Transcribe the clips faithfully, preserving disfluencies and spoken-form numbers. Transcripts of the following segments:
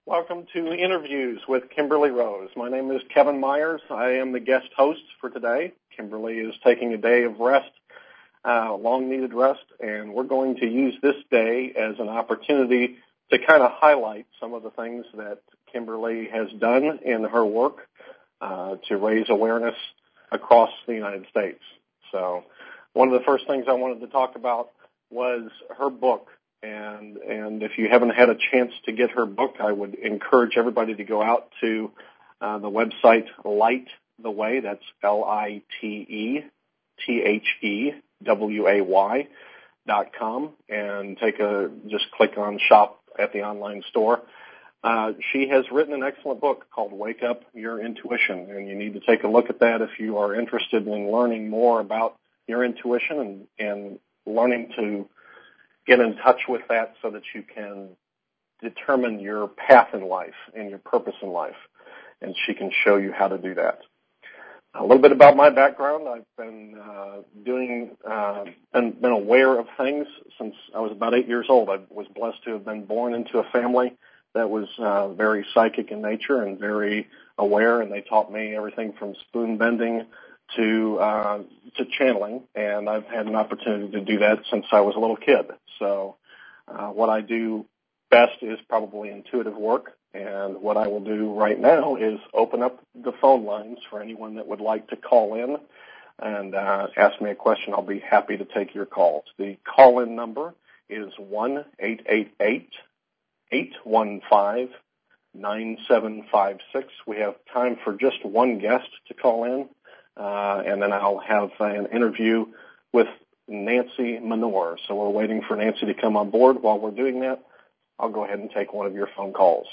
Welcome to Interviews with Kimberly Rose. My name is Kevin Myers. I am the guest host for today. Kimberly is taking a day of rest, uh, long-needed rest, and we're going to use this day as an opportunity to kind of highlight some of the things that Kimberly has done in her work uh, to raise awareness across the United States. So one of the first things I wanted to talk about was her book. And and if you haven't had a chance to get her book, I would encourage everybody to go out to uh, the website Light the Way. That's L I T E T H E W A Y dot com, and take a just click on Shop at the online store. Uh, she has written an excellent book called Wake Up Your Intuition, and you need to take a look at that if you are interested in learning more about your intuition and, and learning to get in touch with that so that you can determine your path in life and your purpose in life. And she can show you how to do that. A little bit about my background. I've been uh, doing, uh, been, been aware of things since I was about eight years old. I was blessed to have been born into a family that was uh, very psychic in nature and very aware, and they taught me everything from spoon bending to uh, to channeling, and I've had an opportunity to do that since I was a little kid. So uh, what I do best is probably intuitive work, and what I will do right now is open up the phone lines for anyone that would like to call in and uh, ask me a question. I'll be happy to take your calls. The call-in number is one eight eight eight, eight one five, nine seven five six. We have time for just one guest to call in. Uh, and then I'll have an interview with Nancy Menor. So we're waiting for Nancy to come on board. While we're doing that, I'll go ahead and take one of your phone calls.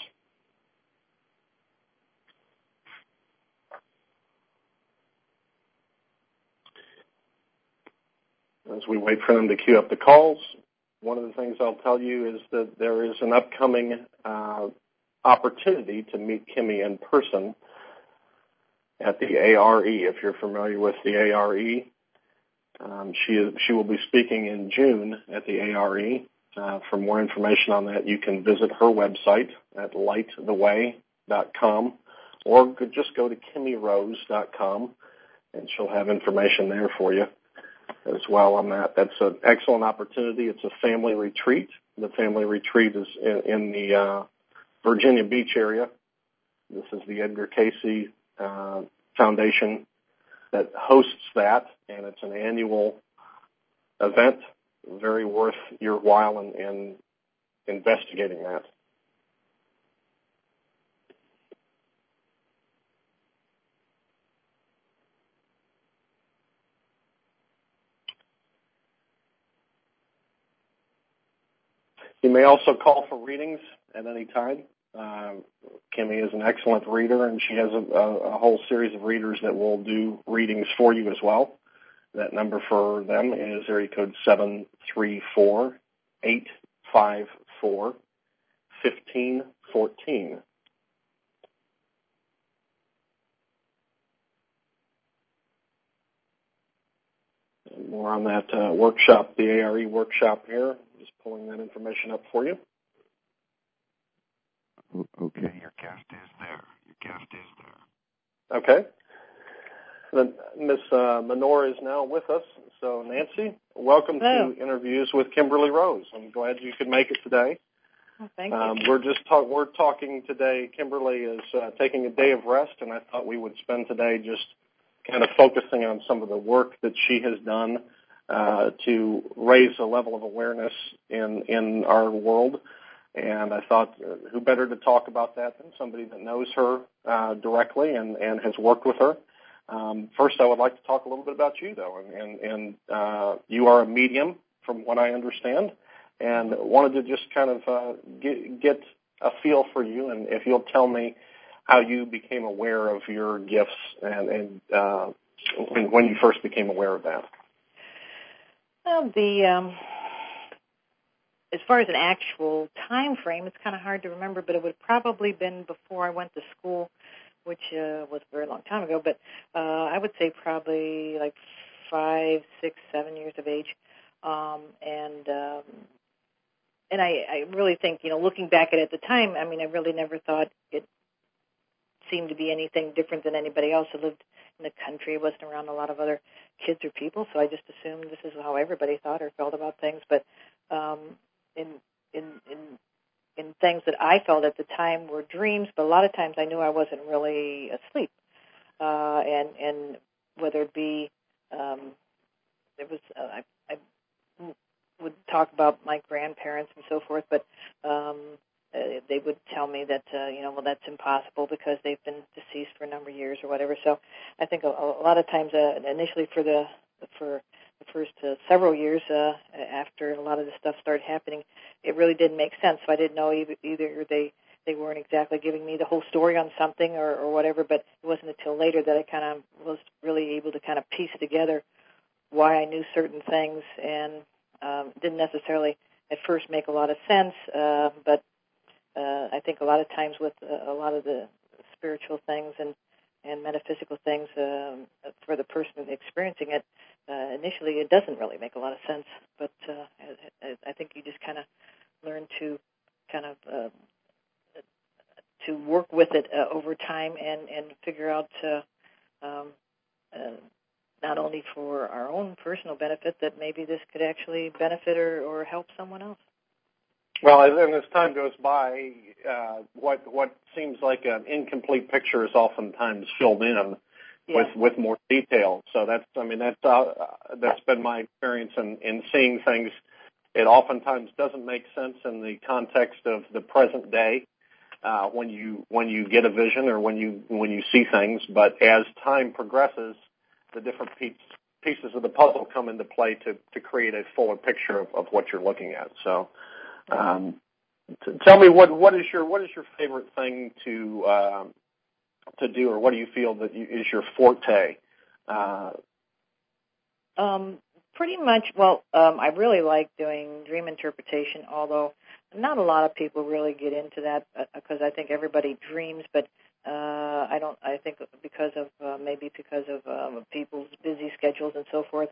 As we wait for them to queue up the calls, one of the things I'll tell you is that there is an upcoming uh, opportunity to meet Kimmy in person at the A R E. If you're familiar with the A R E, um, she is, she will be speaking in June at the A R E. Uh, for more information on that, you can visit her website at light the way dot com, or could just go to kimmy rose dot com, and she'll have information there for you as well on that. That's an excellent opportunity. It's a family retreat. The family retreat is in, in the uh, Virginia Beach area. This is the Edgar Cayce Uh, foundation that hosts that, and it's an annual event, very worth your while in, in investigating that. You may also call for readings at any time. Uh, Kimmy is an excellent reader, and she has a, a, a whole series of readers that will do readings for you as well. That number for them is area code seven three four, eight five four, one five one four. More on that uh, workshop, the A R E workshop here. Just pulling that information up for you. Okay, your guest is there. Your guest is there. Okay. Then Miss uh, Menor is now with us. So, Nancy, welcome Hello. to Interviews with Kimberly Rose. I'm glad you could make it today. Oh, thank um, you. We're just talk- we're talking today. Kimberly is uh, taking a day of rest, and I thought we would spend today just kind of focusing on some of the work that she has done uh, to raise a level of awareness in in our world. And I thought, uh, who better to talk about that than somebody that knows her uh, directly and, and has worked with her. Um, first, I would like to talk a little bit about you, though. And, and, and uh, you are a medium, from what I understand, and wanted to just kind of uh, get, get a feel for you. And if you'll tell me how you became aware of your gifts and, and uh, when, when you first became aware of that. Well, the um, as far as an actual time frame, it's kind of hard to remember, but it would have probably been before I went to school, which uh, was a very long time ago. But uh, I would say probably like five, six, seven years of age, um, and um, and I, I really think, you know, looking back at it at the time, I mean, I really never thought it seemed to be anything different than anybody else who lived in the country. I wasn't around a lot of other kids or people, so I just assumed this is how everybody thought or felt about things. But um, in in in in things that I felt at the time were dreams, but a lot of times I knew I wasn't really asleep, uh, and and whether it be um, it was uh, I, I would talk about my grandparents and so forth, but um, uh, they would tell me that uh, you know, well, that's impossible because they've been deceased for a number of years or whatever. So I think a, a lot of times, uh, initially for the for the first uh, several years uh, after a lot of this stuff started happening, it really didn't make sense. So I didn't know either, either they they weren't exactly giving me the whole story on something or, or whatever. But it wasn't until later that I kind of was really able to kind of piece together why I knew certain things, and um, didn't necessarily at first make a lot of sense. Uh, but uh, I think a lot of times with uh, a lot of the spiritual things and and metaphysical things, um, for the person experiencing it, uh, initially it doesn't really make a lot of sense. But uh, I, I think you just kind of learn to kind of uh, to work with it uh, over time and, and figure out uh, um, uh, not only for our own personal benefit, that maybe this could actually benefit or, or help someone else. Well, and as time goes by, uh, what what seems like an incomplete picture is oftentimes filled in Yeah. with with more detail. So that's, I mean, that's uh, that's been my experience in, in seeing things. It oftentimes doesn't make sense in the context of the present day uh, when you when you get a vision or when you when you see things. But as time progresses, the different piece, pieces of the puzzle come into play to, to create a fuller picture of, of what you're looking at. So. Um, t- tell me what, what is your what is your favorite thing to um, to do, or what do you feel that you, is your forte? Uh, um, pretty much. Well, um, I really like doing dream interpretation, although not a lot of people really get into that because uh, I think everybody dreams, but uh, I don't. I think because of uh, maybe because of um, people's busy schedules and so forth.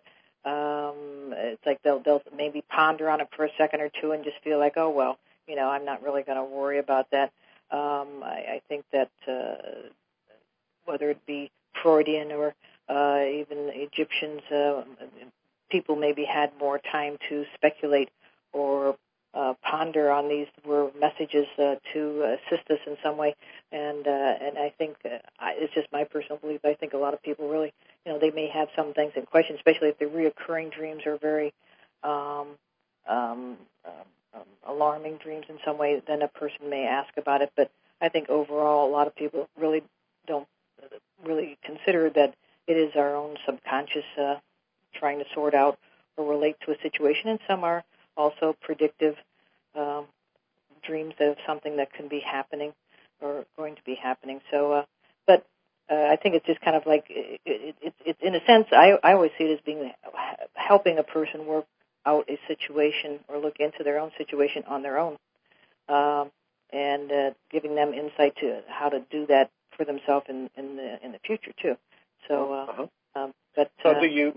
Um, it's like they'll they'll maybe ponder on it for a second or two and just feel like, oh well, you know, I'm not really going to worry about that. Um, I, I think that uh, whether it be Freudian or uh, even Egyptians, uh, people maybe had more time to speculate or uh, ponder on these were messages uh, to assist us in some way. And uh, and I think uh, I, it's just my personal belief. I think a lot of people really, you know, they may have some things in question, especially if the reoccurring dreams are very um, um, um, alarming dreams in some way. Then a person may ask about it. But I think overall, a lot of people really don't really consider that it is our own subconscious uh, trying to sort out or relate to a situation, and some are also predictive um, dreams of something that can be happening or going to be happening. So, uh, but uh, I think it's just kind of like it, it, it, it, in a sense, I, I always see it as being helping a person work out a situation or look into their own situation on their own, um, and uh, giving them insight to how to do that for themselves in, in the in the future too. So, uh, uh-huh. um, but so uh, do you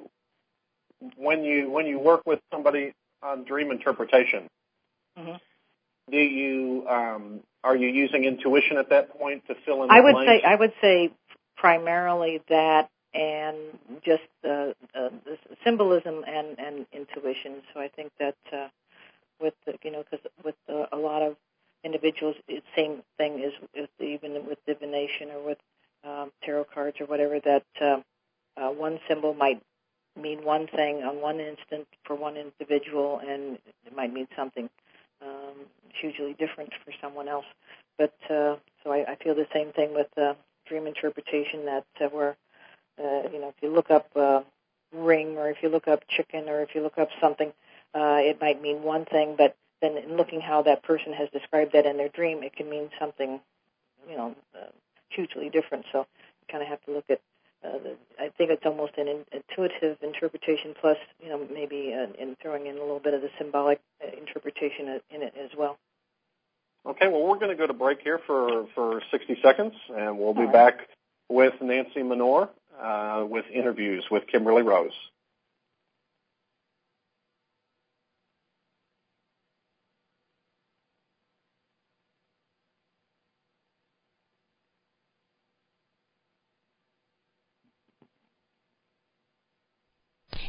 when you when you work with somebody on dream interpretation? Mm-hmm. Do you um, are you using intuition at that point to fill in? I the would blanks? say I would say primarily that, and just uh, uh, the symbolism and, and intuition. So I think that uh, with the, you know, because with uh, a lot of individuals, it's the same thing as with, even with divination or with um, tarot cards or whatever. That uh, uh, one symbol might mean one thing on one instant for one individual, and it might mean something um, hugely different for someone else. But uh, so I, I feel the same thing with uh, dream interpretation. That uh, where uh, you know, if you look up uh, ring, or if you look up chicken, or if you look up something, uh, it might mean one thing. But then, in looking how that person has described that in their dream, it can mean something, you know, uh, hugely different. So you kind of have to look at. Uh, the, I think it's almost an in, intuitive interpretation, plus, you know, maybe uh, in throwing in a little bit of the symbolic uh, interpretation in it as well. Okay, well, we're going to go to break here for, for sixty seconds, and we'll be All right. back with Nancy Menor uh, with interviews with Kimberly Rose.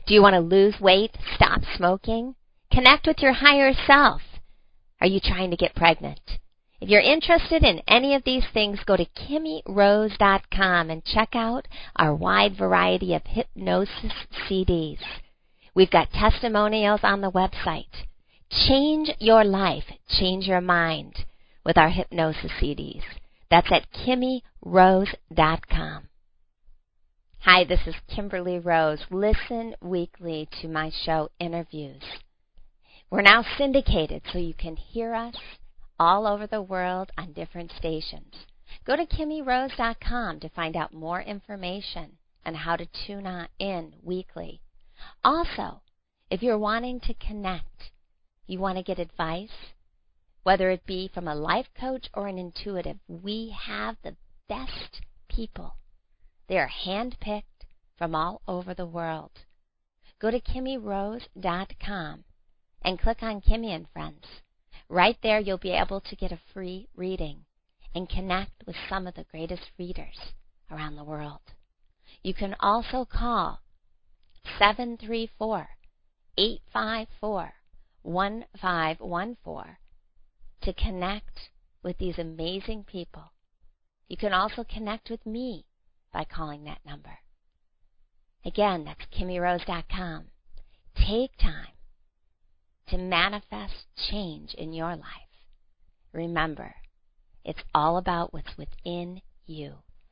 Do you want to lose weight, stop smoking, connect with your higher self? Are you trying to get pregnant? If you're interested in any of these things, go to Kimmy Rose dot com and check out our wide variety of hypnosis C Ds. We've got testimonials on the website. Change your life, change your mind with our hypnosis C Ds. That's at Kimmy Rose dot com. Hi, this is Kimberly Rose. Listen weekly to my show, Interviews. We're now syndicated, so you can hear us all over the world on different stations. Go to Kimmy Rose dot com to find out more information on how to tune in weekly. Also, if you're wanting to connect, you want to get advice, whether it be from a life coach or an intuitive, we have the best people. They are hand-picked from all over the world. Go to Kimmy Rose dot com and click on Kimmy and Friends. Right there, you'll be able to get a free reading and connect with some of the greatest readers around the world. You can also call seven three four, eight five four, one five one four to connect with these amazing people. You can also connect with me by calling that number. Again, that's Kimmy Rose dot com. Take time to manifest change in your life. Remember, it's all about what's within you.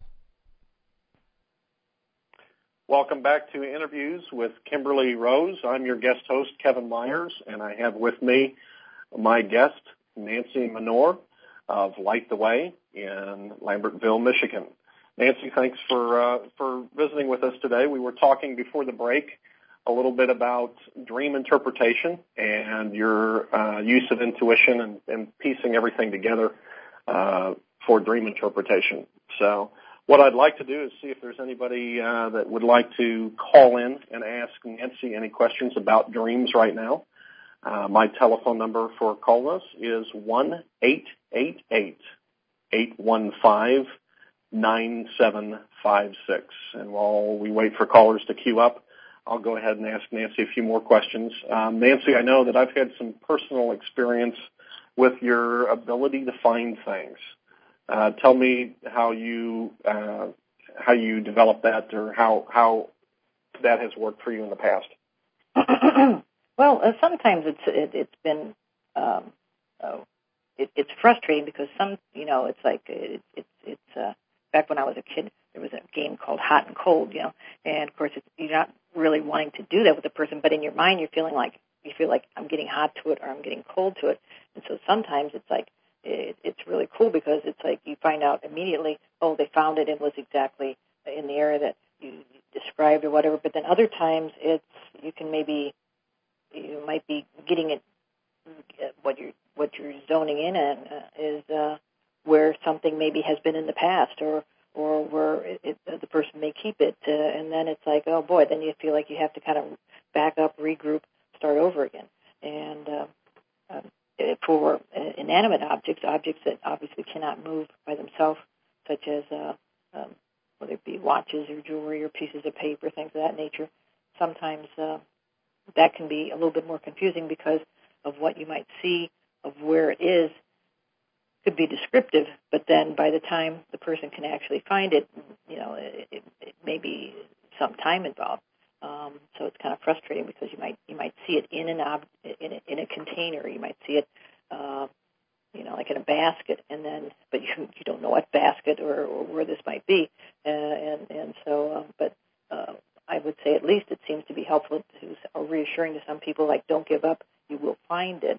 Welcome back to Interviews with Kimberly Rose. I'm your guest host, Kevin Myers, and I have with me my guest, Nancy Menor of Light the Way in Lambertville, Michigan. Nancy, thanks for uh, for visiting with us today. We were talking before the break a little bit about dream interpretation and your uh, use of intuition and, and piecing everything together uh, for dream interpretation. So what I'd like to do is see if there's anybody uh, that would like to call in and ask Nancy any questions about dreams right now. Uh, my telephone number for calling us is one eight eight eight, eight one five, nine seven five six. And while we wait for callers to queue up, I'll go ahead and ask Nancy a few more questions. Um, Nancy, I know that I've had some personal experience with your ability to find things. Uh, tell me how you uh, how you developed that, or how how that has worked for you in the past. Well, uh, sometimes it's it, it's been um, uh, it, it's frustrating because some you know it's like it, it, it's uh, back when I was a kid, there was a game called Hot and Cold, you know, and of course it's, you're not really wanting to do that with a person, but in your mind you're feeling like you feel like I'm getting hot to it or I'm getting cold to it, and so sometimes it's like it, it's really cool because it's like you find out immediately, oh, they found it, it was exactly in the area that you described or whatever. But then other times it's you can maybe you might be getting it what you're what you're zoning in on uh, is uh, where something maybe has been in the past, or or where it, it, the person may keep it, uh, and then it's like, oh boy, then you feel like you have to kind of back up, regroup, start over again. And uh, uh, for inanimate objects, objects that obviously cannot move by themselves, such as uh, um, whether it be watches or jewelry or pieces of paper, things of that nature, sometimes uh, that can be a little bit more confusing because of what you might see, of where it is, could be descriptive, but then by the time the person can actually find it, you know, it, it, it may be some time involved. Um, so it's kind of frustrating because you might you might see it in an ob- in a, in a container. You might see it, uh, you know, like in a basket, and then but you you don't know what basket or, or where this might be, uh, and and so uh, but uh, I would say at least it seems to be helpful to or reassuring to some people, like don't give up, you will find it,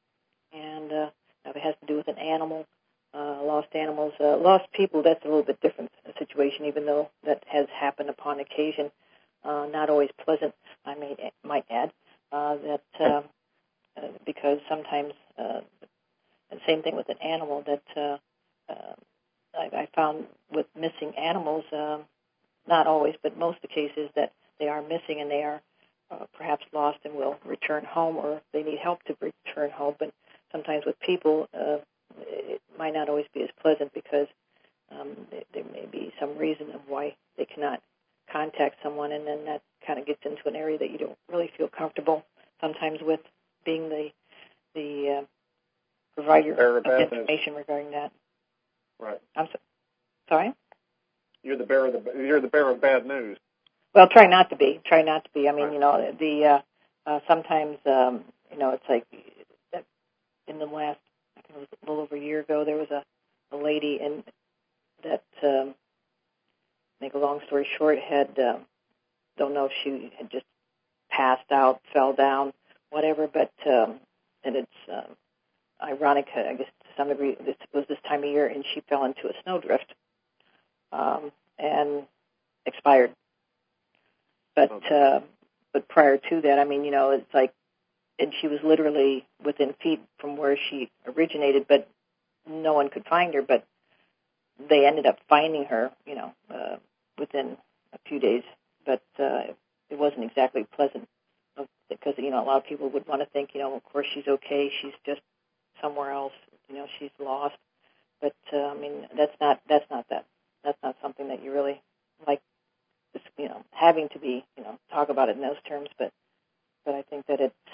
and. Uh, If it has to do with an animal, uh, lost animals, uh, lost people, that's a little bit different situation, even though that has happened upon occasion. Uh, not always pleasant, I may, might add, uh, that uh, uh, because sometimes, uh, the same thing with an animal, that uh, uh, I, I found with missing animals, uh, not always, but most of the cases that they are missing and they are uh, perhaps lost and will return home, or they need help to return home, but sometimes with people, uh, it might not always be as pleasant because um, there may be some reason of why they cannot contact someone, and then that kind of gets into an area that you don't really feel comfortable sometimes with, being the the uh, provider of information news. Regarding that. Right. I'm so, sorry. You're the bearer of the you're the bearer of bad news. Well, try not to be. Try not to be. I mean, right. you know, the uh, uh, sometimes um, you know, it's like that in the last, I think it was a little over a year ago, there was a, a lady in that. Um, make a long story short, had uh, don't know if she had just passed out, fell down, whatever. But um, and it's um, ironic, I guess, to some degree. This was this time of year, and she fell into a snowdrift um, and expired. But uh, but prior to that, I mean, you know, it's like, and she was literally within feet from where she originated, but no one could find her. But they ended up finding her, you know, uh, within a few days. But uh, it wasn't exactly pleasant because, you know, a lot of people would want to think, you know, of course she's okay, she's just somewhere else, you know, she's lost. But uh, I mean, that's not that's not that that's not something that you really like. You know, having to be, you know, talk about it in those terms, but but I think that it's,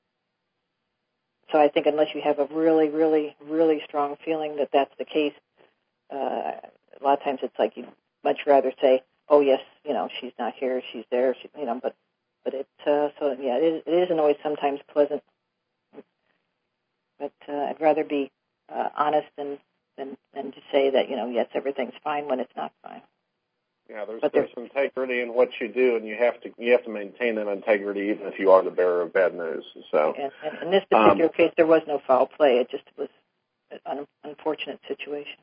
so I think unless you have a really, really, really strong feeling that that's the case, uh, a lot of times it's like you'd much rather say, oh yes, you know, she's not here, she's there, she, you know, but but it, uh, so yeah, it, is, it isn't always sometimes pleasant, but uh, I'd rather be uh, honest than, than than to say that, you know, yes, everything's fine when it's not fine. Yeah, there's, but there's integrity in what you do, and you have to you have to maintain that integrity even if you are the bearer of bad news. So, and, and in this particular um, case, there was no foul play. It just was an unfortunate situation.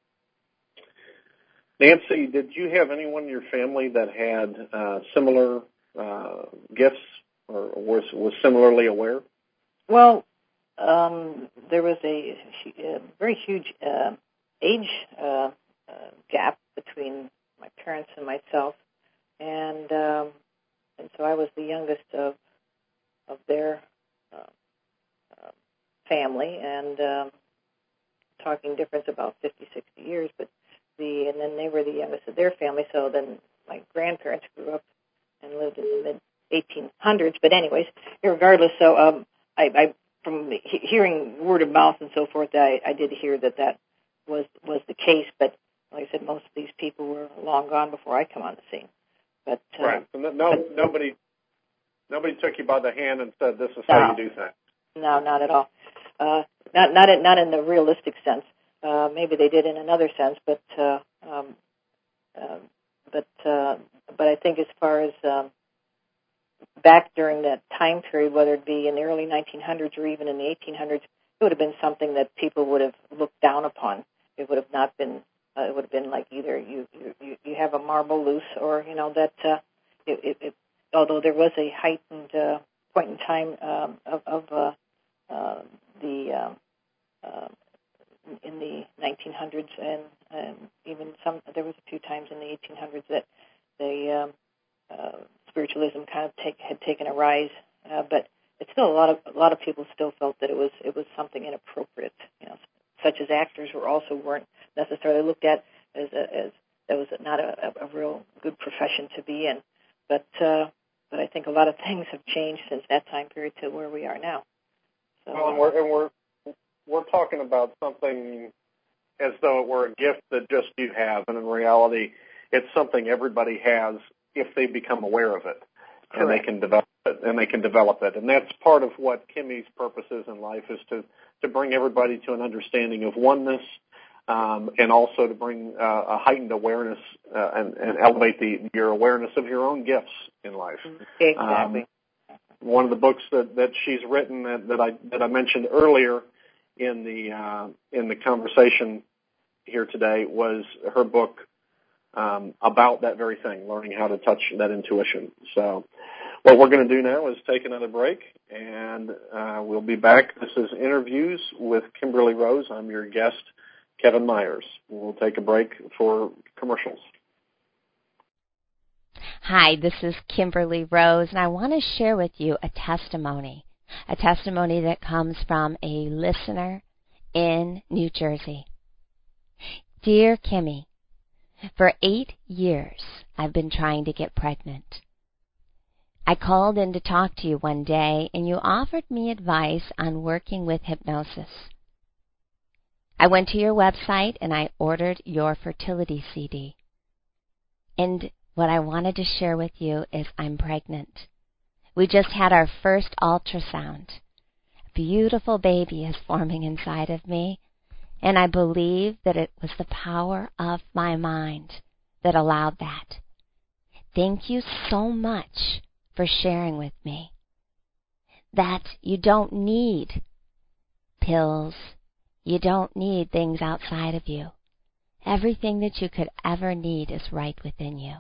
Nancy, did you have anyone in your family that had uh, similar uh, gifts or was was similarly aware? Well, um, there was a, a very huge uh, age uh, uh, gap between my parents and myself, and um, and so I was the youngest of of their uh, uh, family, and um, talking difference about fifty, sixty years, but the and then they were the youngest of their family, so then my grandparents grew up and lived in the mid eighteen hundreds. But anyways, regardless, so um, I, I from he- hearing word of mouth and so forth, I, I did hear that that was was the case, but like I said, most of these people were long gone before I come on the scene. But uh, right, so no, no but, nobody nobody took you by the hand and said, "This is no, how you do things." No, not at all. Uh, not not in, not in the realistic sense. Uh, maybe they did in another sense, but uh, um, uh, but uh, but I think as far as um, back during that time period, whether it be in the early nineteen hundreds or even in the eighteen hundreds, it would have been something that people would have looked down upon. It would have not been. Uh, it would have been like either you, you, you have a marble loose, or you know that. Uh, it, it, it, although there was a heightened uh, point in time um, of, of uh, uh, the uh, uh, in the nineteen hundreds, and um, even some. There was a few times in the eighteen hundreds that the um, uh, spiritualism kind of take, had taken a rise, uh, but it's still a lot of a lot of people still felt that it was it was something inappropriate. You know, such as actors were also weren't necessarily looked at as a, as that was not a, a real good profession to be in. But uh, but I think a lot of things have changed since that time period to where we are now. So, well, and we're and we're we're talking about something as though it were a gift that just you have, and in reality, it's something everybody has if they become aware of it, correct. and they can develop it, and they can develop it, and that's part of what Kimmy's purpose is in life, is to to bring everybody to an understanding of oneness, um, and also to bring uh, a heightened awareness uh, and, and elevate the, your awareness of your own gifts in life. Exactly. Um, one of the books that, that she's written that, that I that I mentioned earlier in the uh, in the conversation here today was her book um, about that very thing, learning how to touch that intuition. So what we're going to do now is take another break, and uh, we'll be back. This is Interviews with Kimberly Rose. I'm your guest, Kevin Myers. We'll take a break for commercials. Hi, this is Kimberly Rose, and I want to share with you a testimony, a testimony that comes from a listener in New Jersey. Dear Kimmy, for eight years I've been trying to get pregnant. I called in to talk to you one day, and you offered me advice on working with hypnosis. I went to your website, and I ordered your fertility C D. And what I wanted to share with you is I'm pregnant. We just had our first ultrasound. A beautiful baby is forming inside of me, and I believe that it was the power of my mind that allowed that. Thank you so much for sharing with me that you don't need pills, you don't need things outside of you. Everything that you could ever need is right within you.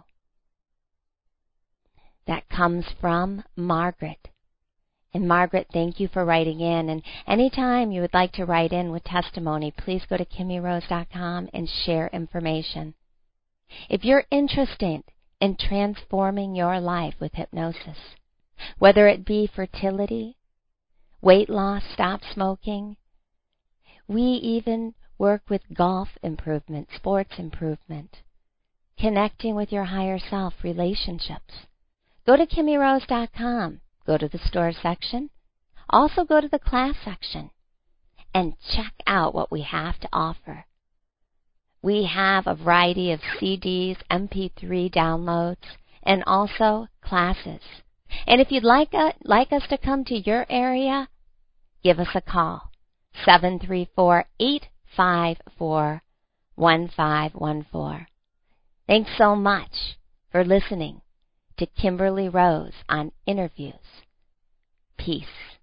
That comes from Margaret. And Margaret, thank you for writing in. And anytime you would like to write in with testimony, please go to kimmy rose dot com and share information. If you're interested in transforming your life with hypnosis, whether it be fertility, weight loss, stop smoking, we even work with golf improvement, sports improvement, connecting with your higher self, relationships. Go to kimmy rose dot com. Go to the store section. Also go to the class section and check out what we have to offer. We have a variety of C Ds, M P three downloads, and also classes. And if you'd like, uh, like us to come to your area, give us a call, seven three four, eight five four, one five one four. Thanks so much for listening to Kimberly Rose on Interviews. Peace.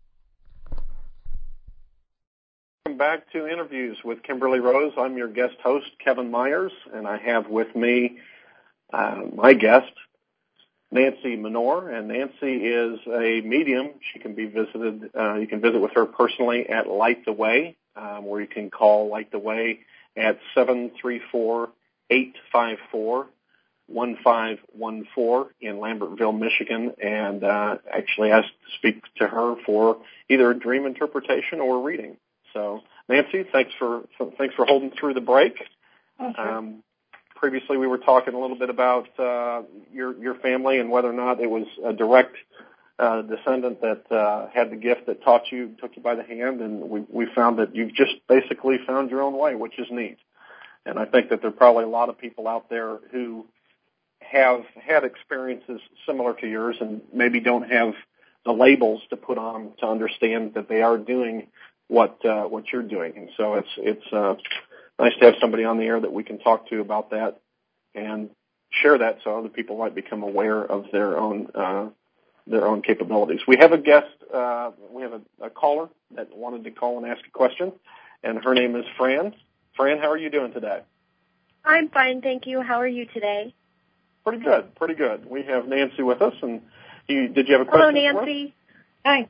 Welcome back to Interviews with Kimberly Rose. I'm your guest host, Kevin Myers, and I have with me uh, my guest, Nancy Menor. And Nancy is a medium. She can be visited, uh, you can visit with her personally at Light the Way, um, where you can call Light the Way at seven three four, eight five four, one five one four in Lambertville, Michigan, and uh, actually asked to speak to her for either a dream interpretation or a reading. So, Nancy, thanks for thanks for holding through the break. Oh, sure. Um, previously, we were talking a little bit about uh, your your family and whether or not it was a direct uh, descendant that uh, had the gift that taught you, took you by the hand, and we we found that you've just basically found your own way, which is neat. And I think that there are probably a lot of people out there who have had experiences similar to yours and maybe don't have the labels to put on them to understand that they are doing what uh, what you're doing. And so it's it's uh, nice to have somebody on the air that we can talk to about that and share that so other people might become aware of their own uh, their own capabilities. We have a guest, uh, we have a, a caller that wanted to call and ask a question, and her name is Fran. Fran, how are you doing today? I'm fine, thank you. How are you today? Pretty good, pretty good. We have Nancy with us, and you, did you have a question? Hello, Nancy. Hi.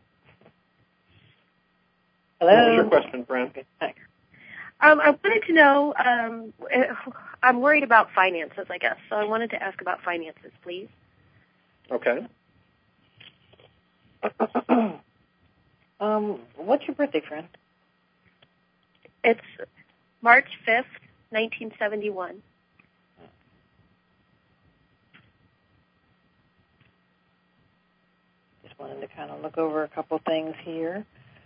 Hello. What was your question, Fran? Hi. Um, I wanted to know, um, I'm worried about finances, I guess, so I wanted to ask about finances, please. Okay. um, what's your birthday, friend? It's March fifth, nineteen seventy-one. Just wanted to kind of look over a couple things here.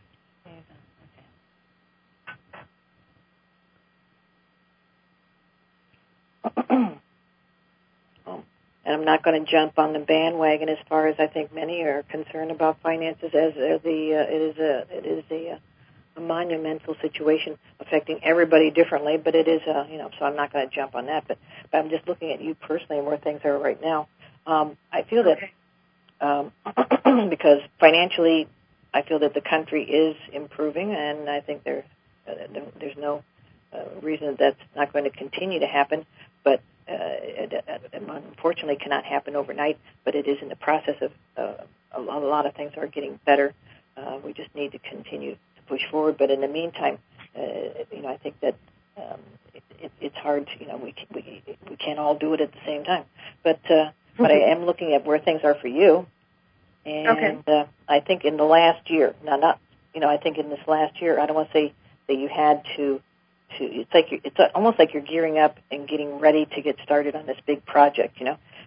Oh, and I'm not going to jump on the bandwagon as far as I think many are concerned about finances. As uh, the uh, it is a it is a, a monumental situation affecting everybody differently, but it is a you know. So I'm not going to jump on that. But, but I'm just looking at you personally and where things are right now. Um, I feel that Okay. um, because financially, I feel that the country is improving, and I think there uh, there's no uh, reason that that's not going to continue to happen. But uh, it, it unfortunately cannot happen overnight. But it is in the process of uh, a, lot, a lot of things are getting better. Uh, we just need to continue to push forward. But in the meantime, uh, you know, I think that um, it, it, it's hard. To, you know, we we we can't all do it at the same time. But uh, but I am looking at where things are for you. And Okay. uh, I think in the last year, now not, you know, I think in this last year, I don't want to say that you had to, to it's like you're, it's almost like you're gearing up and getting ready to get started on this big project, you know.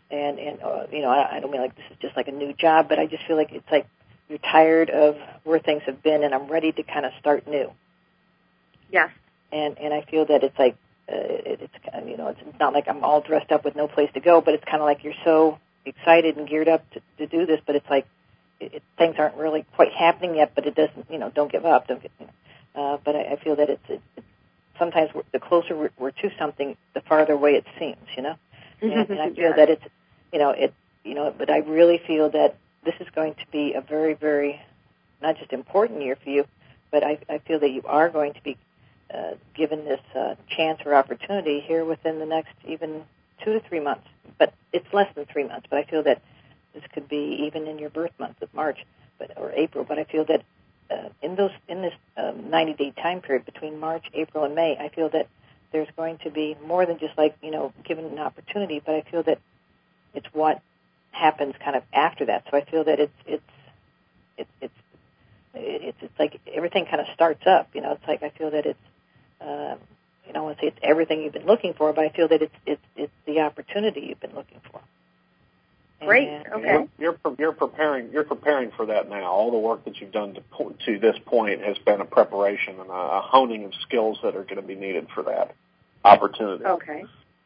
and and uh, you know, I, I don't mean like this is just like a new job, but I just feel like it's like you're tired of where things have been, and I'm ready to kind of start new. Yes. And and I feel that it's like uh, it, it's kind of, you know, it's not like I'm all dressed up with no place to go, but it's kind of like you're so excited and geared up to, to do this, but it's like it, it, things aren't really quite happening yet. But it doesn't, you know, don't give up. Don't get. You know, uh, but I, I feel that it's, it, it's sometimes we're, the closer we're, we're to something, the farther away it seems. You know, and, and I feel yes. that it's, you know, it, you know, but I really feel that this is going to be a very, very not just important year for you, but I, I feel that you are going to be uh, given this uh, chance or opportunity here within the next even two to three months. But it's less than three months. But I feel that this could be even in your birth month of March, but or April. But I feel that uh, in those in this um, ninety-day time period between March, April, and May, I feel that there's going to be more than just like, you know, given an opportunity. But I feel that it's what happens kind of after that. So I feel that it's it's it's it's it's, it's like everything kind of starts up. You know, it's like I feel that it's. Um, you know, I want to say it's everything you've been looking for, but I feel that it's it's it's the opportunity you've been looking for. Great. And, okay. You're, you're you're preparing you're preparing for that now. All the work that you've done to po- to this point has been a preparation and a, a honing of skills that are going to be needed for that opportunity. Okay.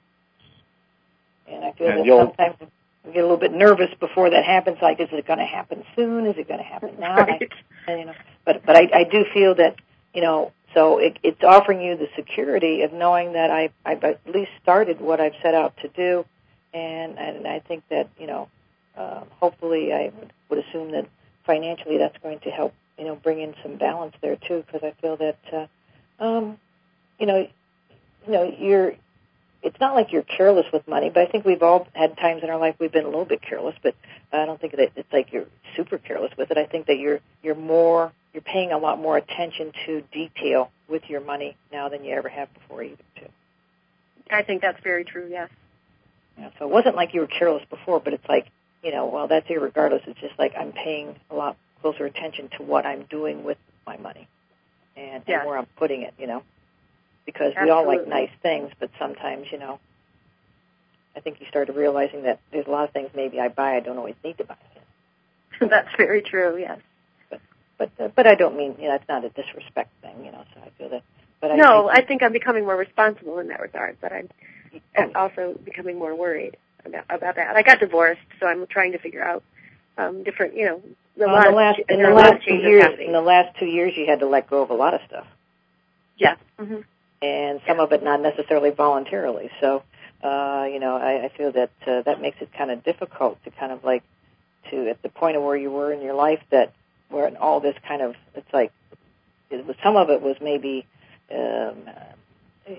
And I feel and that you'll, sometimes we get a little bit nervous before that happens. Like, is it going to happen soon? Is it going to happen now? Right. And, you know, but but I, I do feel that, you know. So it, it's offering you the security of knowing that I, I've at least started what I've set out to do, and, and I think that, you know, uh, hopefully I would, would assume that financially that's going to help, you know, bring in some balance there too, because I feel that, uh, um, you know, you know, you're. It's not like you're careless with money, but I think we've all had times in our life we've been a little bit careless, but I don't think that it's like you're super careless with it. I think that you're you're more you're paying a lot more attention to detail with your money now than you ever have before either, too. I think that's very true, yes. Yeah, so it wasn't like you were careless before, but it's like, you know, well, that's irregardless. It's just like I'm paying a lot closer attention to what I'm doing with my money and, yes. and where I'm putting it, you know. Because Absolutely. we all like nice things, but sometimes, you know, I think you started realizing that there's a lot of things maybe I buy I don't always need to buy. That's very true, yes. But but uh, but I don't mean, you know, it's not a disrespect thing, you know. So I feel that. But no, I, I, I think I'm becoming more responsible in that regard, but I'm also becoming more worried about, about that. I got divorced, so I'm trying to figure out um, different, you know, the well, last, in the last in the last two years. In the last two years, you had to let go of a lot of stuff. Yeah. Mm-hmm. And some yeah. of it not necessarily voluntarily. So, uh, you know, I, I feel that uh, that makes it kind of difficult to kind of like to at the point of where you were in your life that where all this kind of it's like it was, some of it was maybe um, uh,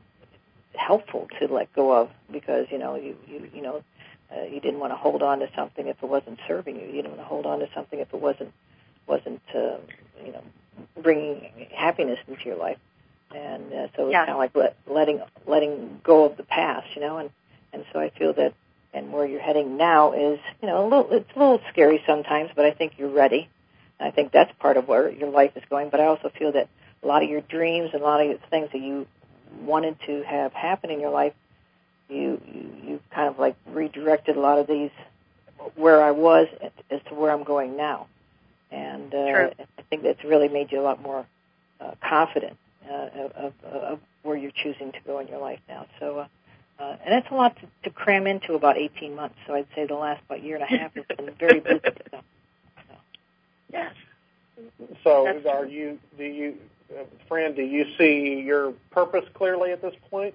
helpful to let go of because you know you you you know uh, you didn't want to hold on to something if it wasn't serving you. You didn't want to hold on to something if it wasn't wasn't uh, you know bringing happiness into your life. And uh, so it's yeah. kind of like let, letting letting go of the past, you know, and, and so I feel that, and where you're heading now is, you know, a little, it's a little scary sometimes, but I think you're ready. And I think that's part of where your life is going. But I also feel that a lot of your dreams and a lot of the things that you wanted to have happen in your life, you you, you kind of like redirected a lot of these where I was as to where I'm going now, and uh, I think that's really made you a lot more uh, confident. Uh, of, of, of where you're choosing to go in your life now. So, uh, uh, and that's a lot to, to cram into about eighteen months. So I'd say the last about year and a half has been very busy. So, so. Yes. So, That's are true. you? Do you, uh, Fran? Do you see your purpose clearly at this point?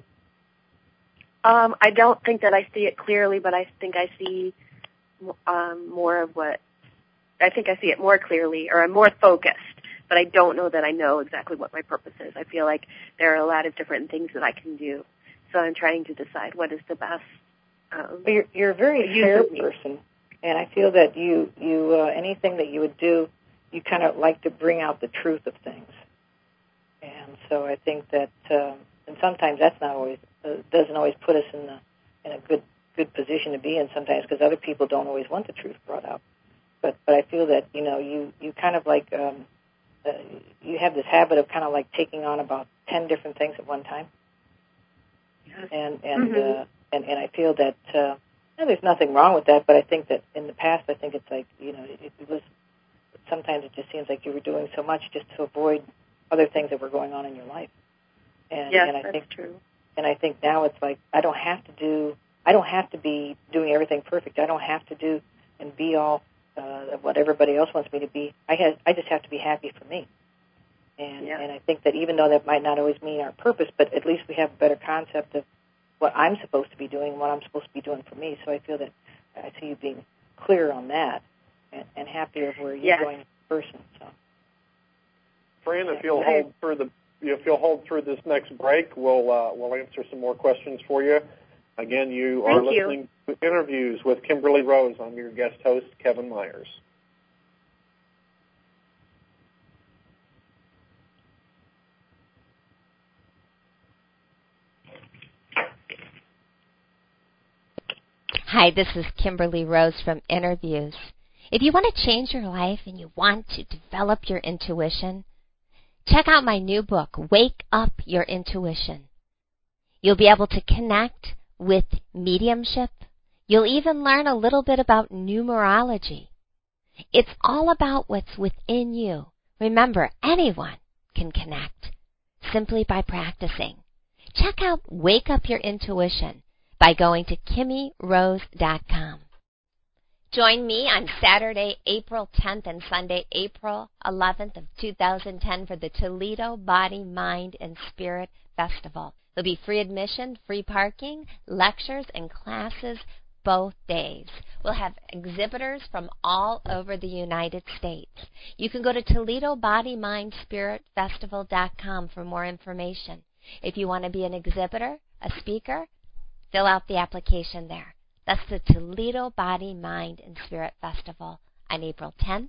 Um, I don't think that I see it clearly, but I think I see um, more of what I think I see it more clearly, or I'm more focused. But I don't know that I know exactly what my purpose is. I feel like there are a lot of different things that I can do. So I'm trying to decide what is the best. Um, but you're, you're a very fair person, and I feel that you, you uh, anything that you would do, you kind of like to bring out the truth of things. And so I think that, um, and sometimes that's not always, uh, doesn't always put us in, the, in a good good position to be in sometimes because other people don't always want the truth brought out. But but I feel that, you know, you, you kind of like, um, Uh, you have this habit of kind of like taking on about ten different things at one time, yes. and and, mm-hmm. uh, and and I feel that uh, No, there's nothing wrong with that, but I think that in the past, I think it's like, you know, it, it was, sometimes it just seems like you were doing so much just to avoid other things that were going on in your life. And, yes, and I that's think, true. And I think now it's like, I don't have to do, I don't have to be doing everything perfect. I don't have to do and be all uh, what everybody else wants me to be. I have, I just have to be happy for me. And, yeah. and I think that even though that might not always mean our purpose, but at least we have a better concept of what I'm supposed to be doing, what I'm supposed to be doing for me. So I feel that I see you being clear on that and, and happier of where you're yes. going as a person. So, Fran, if you'll hold through the if you'll hold through this next break, we'll uh, we'll answer some more questions for you. Again, you are Thank listening you. to Interviews with Kimberly Rose. I'm your guest host, Kevin Myers. Hi, this is Kimberly Rose from Interviews. If you want to change your life and you want to develop your intuition, check out my new book, Wake Up Your Intuition. You'll be able to connect with mediumship. You'll even learn a little bit about numerology. It's all about what's within you. Remember, anyone can connect simply by practicing. Check out Wake Up Your Intuition by going to Kimmy Rose dot com. Join me on Saturday, April tenth and Sunday, April eleventh of two thousand ten for the Toledo Body, Mind, and Spirit Festival. There'll be free admission, free parking, lectures, and classes both days. We'll have exhibitors from all over the United States. You can go to Toledo Body, Mind, Spirit Festival dot com for more information. If you want to be an exhibitor, a speaker, fill out the application there. That's the Toledo Body, Mind, and Spirit Festival on April tenth.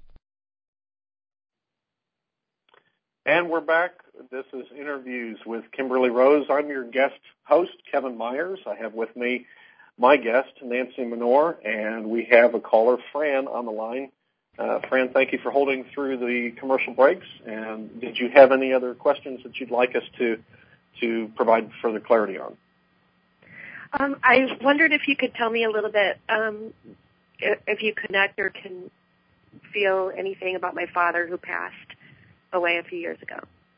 And we're back. This is Interviews with Kimberly Rose. I'm your guest host, Kevin Myers. I have with me my guest, Nancy Menor, and we have a caller, Fran, on the line. Uh, Fran, thank you for holding through the commercial breaks. And did you have any other questions that you'd like us to to provide further clarity on? Um, I wondered if you could tell me a little bit, um, if you connect or can feel anything about my father who passed away a few years ago.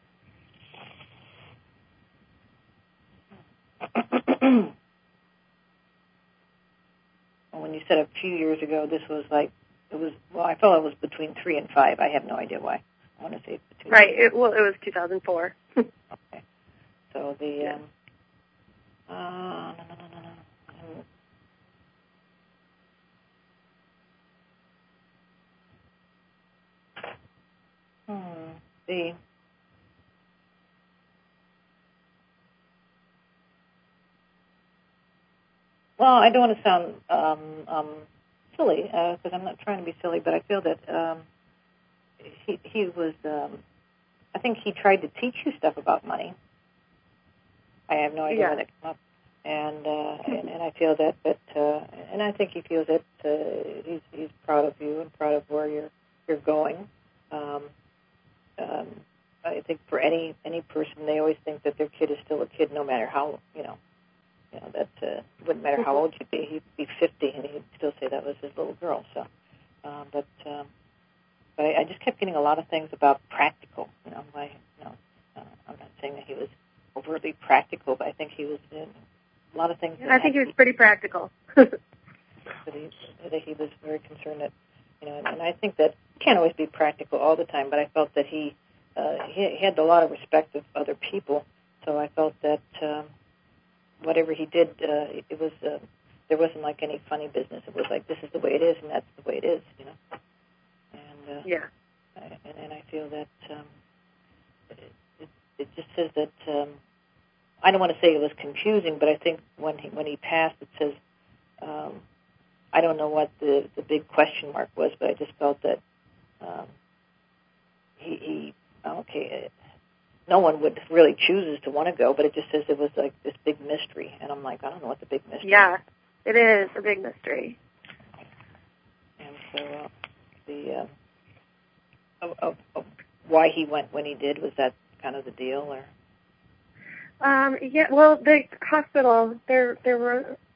When you said a few years ago, this was like, it was, well, I felt it was between three and five. I have no idea why. I want to say between Right. It, well, it was two thousand four. Okay. So the, yeah. um, uh, no, no, no, no, no. Hmm. The, well, I don't want to sound um, um, silly because uh, I'm not trying to be silly, but I feel that um, he he was. Um, I think he tried to teach you stuff about money. I have no idea yeah. when it came up, and, uh, and and I feel that, but uh, and I think he feels that uh, he's he's proud of you and proud of where you're you're going. Um, um, I think for any any person, they always think that their kid is still a kid, no matter how you know. You know that uh, wouldn't matter how old you'd be. He'd be fifty, and he'd still say that was his little girl. So, um, but um, but I, I just kept getting a lot of things about practical. You know, my you know, uh, I'm not saying that he was overtly practical, but I think he was in a lot of things. I think he was pretty practical. that, he, that he was very concerned that, you know, and, and I think that you can't always be practical all the time, but I felt that he, uh, he, he had a lot of respect of other people, so I felt that um, whatever he did, uh, it, it was, uh, there wasn't like any funny business. It was like, this is the way it is, and that's the way it is, you know. And, uh, yeah. I, and, and I feel that um, it, it, it just says that, um, I don't want to say it was confusing, but I think when he when he passed, it says, um, I don't know what the, the big question mark was, but I just felt that um, he, he, okay, no one would really chooses to want to go, but it just says it was like this big mystery, and I'm like, I don't know what the big mystery yeah, is. Yeah, it is a big mystery. And so uh, the uh, of, of, of why he went when he did, was that kind of the deal, or? Um, yeah, well, the hospital, there there were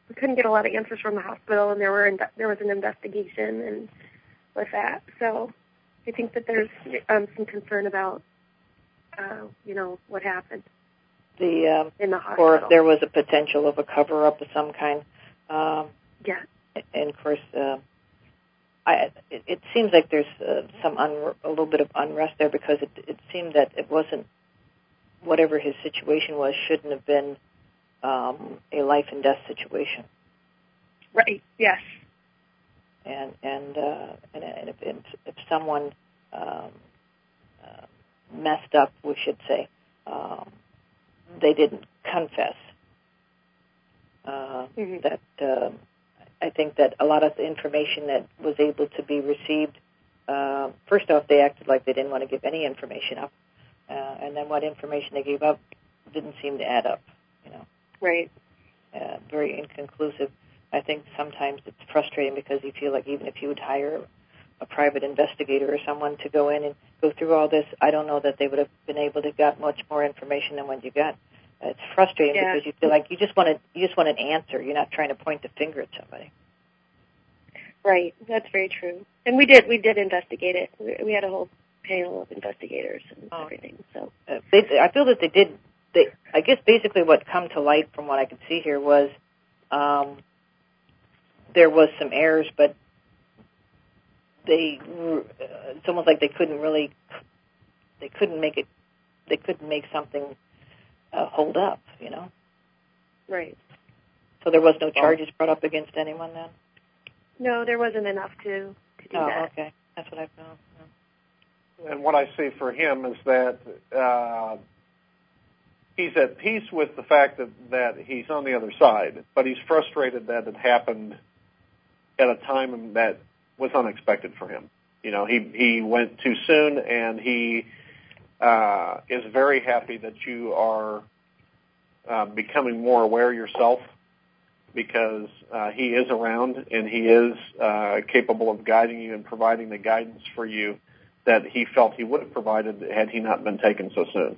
we couldn't get a lot of answers from the hospital, and there were there was an investigation and with that. So I think that there's um, some concern about, uh, you know, what happened the um, in the hospital. Or if there was a potential of a cover-up of some kind. Um, yeah. And, of course, uh, I, it, it seems like there's uh, some un- a little bit of unrest there because it, it seemed that it wasn't, whatever his situation was, shouldn't have been um, a life and death situation. Right, yes. And and uh, and, and if, and if someone um, uh, messed up, we should say, um, they didn't confess. Uh, mm-hmm. That uh, I think that a lot of the information that was able to be received, uh, first off, they acted like they didn't want to give any information up, uh, and then what information they gave up didn't seem to add up. You know, right? Uh, very inconclusive. I think sometimes it's frustrating because you feel like even if you would hire a private investigator or someone to go in and go through all this, I don't know that they would have been able to get much more information than what you got. Uh, it's frustrating yeah. because you feel like you just want to, you just want an answer. You're not trying to point the finger at somebody. Right, that's very true. And we did, we did investigate it. We, we had a whole panel of investigators and oh. everything. So uh, they, I feel that they did. They, I guess basically what come to light from what I could see here was. Um, There was some errors, but they uh, it's almost like they couldn't really they couldn't make it they couldn't make something uh, hold up, you know. Right. So there was no charges oh. brought up against anyone then. No, there wasn't enough to to do oh, that. Okay, that's what I found. Yeah. And what I see for him is that uh, he's at peace with the fact that that he's on the other side, but he's frustrated that it happened at a time that was unexpected for him. You know, he he went too soon, and he uh, is very happy that you are uh, becoming more aware yourself, because uh, he is around and he is uh, capable of guiding you and providing the guidance for you that he felt he would have provided had he not been taken so soon.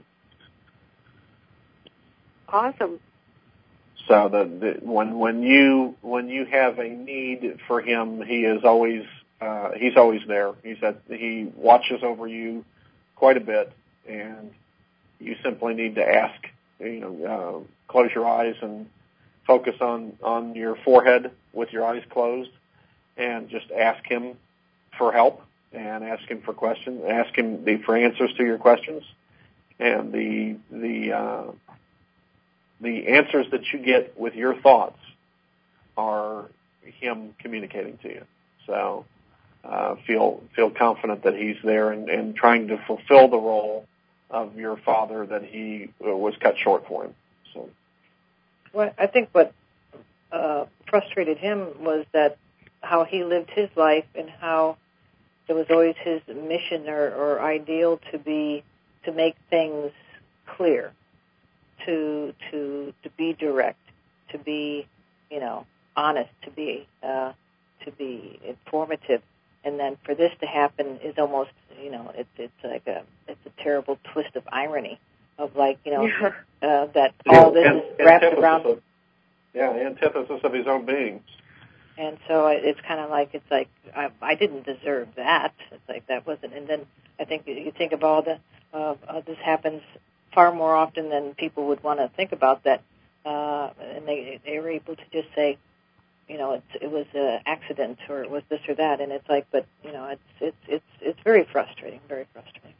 Awesome. So the, the, when when you when you have a need for him, he is always uh, he's always there. He's at, he watches over you quite a bit, and you simply need to ask. You know, uh, close your eyes and focus on, on your forehead with your eyes closed, and just ask him for help and ask him for questions. Ask him the, for answers to your questions, and the the uh, the answers that you get with your thoughts are him communicating to you. So uh, feel feel confident that he's there and, and trying to fulfill the role of your father that he uh, was cut short for him. So, well, I think what uh, frustrated him was that how he lived his life and how it was always his mission or, or ideal to be to make things clear. To to to be direct, to be, you know, honest, to be uh, to be informative, and then for this to happen is almost, you know, it's it's like a it's a terrible twist of irony of like, you know, yeah. uh, that yeah, all this and, is wrapped around. Of, yeah, the antithesis of his own being. And so it's kind of like it's like I, I didn't deserve that. It's like that wasn't. And then I think you think of all the uh, uh, this happens far more often than people would want to think about that, uh, and they they were able to just say, you know, it's, it was an accident or it was this or that, and it's like, but you know, it's it's it's it's very frustrating, very frustrating.